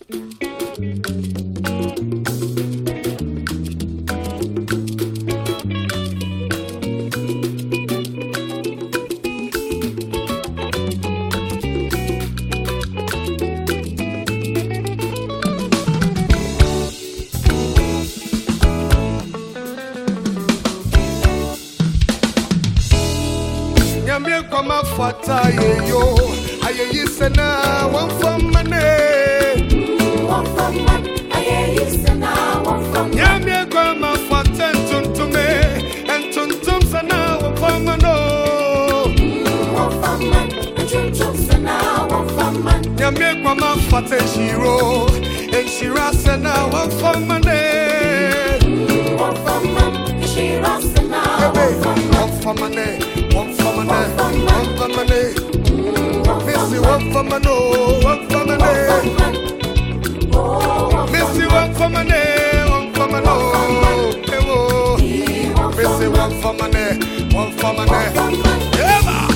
Fata yo, aye yisena one from money. One from money, aye yisena one from money. Yamie grandma fata to me, and tuntum sana one from money. One from money, and tuntum sana one from money. Yamie grandma fata shiro, and shira sana one from money. One from money, and shira sana one from money. One for my name, one for my name. Missy, one for my no, one for my name. Missy, one for my name, one for my no. Missy, one for my name, one for my name. Yeah,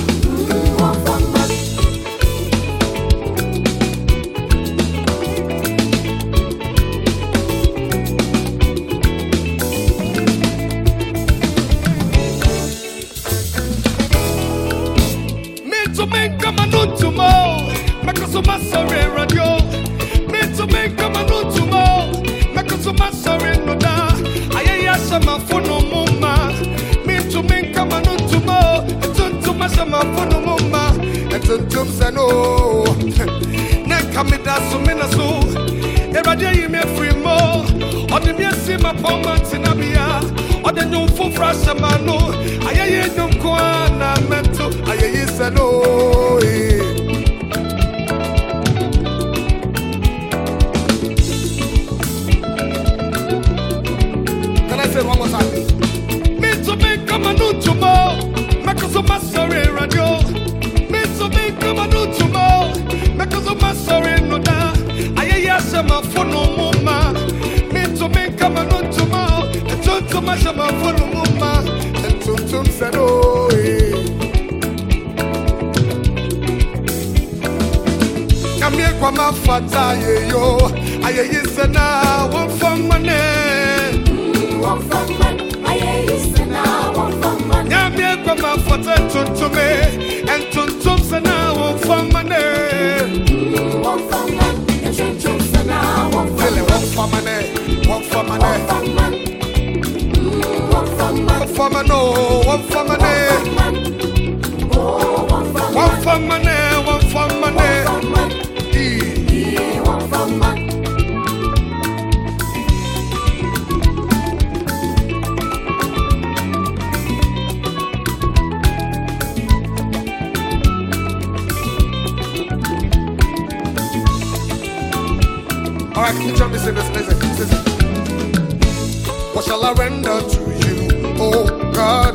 what shall I render to you, oh God,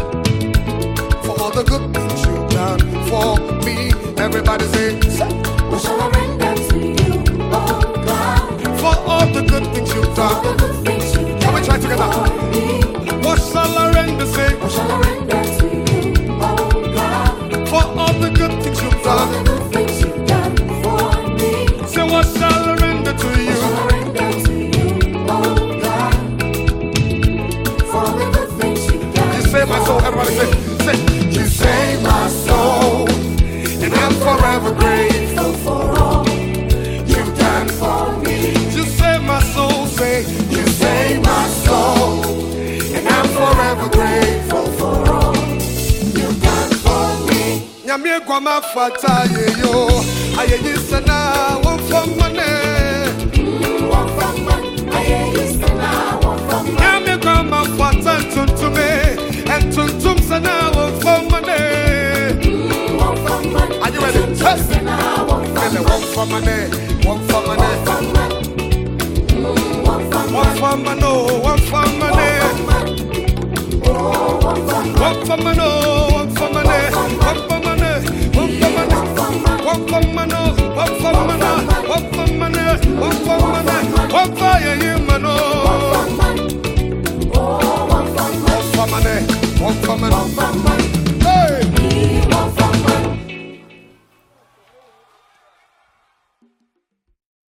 for all the good things you've done for me? Everybody say, what shall I render to you, oh God, for all the good things you've done. Can we try together? What shall I render? Say, what shall I render to you, oh God, for all the good things you've done. For me. Say, what shall I render to you? Save my soul, everybody say, you save my soul, and I'm forever grateful for all you've done for me. You save my soul, say, you save my soul, and I'm forever grateful for all you've done for me. Nyamie kwa mafata yo, aye yisana one for money, one for money, aye yisana one for money. Nyamie kwa mafata tuntume. And tuntum sana one for money. Are you ready? One for money, one for money. One for money, one for money. One for money, one for money. One for money, one for money. One for money, one for money. One for money, one for money.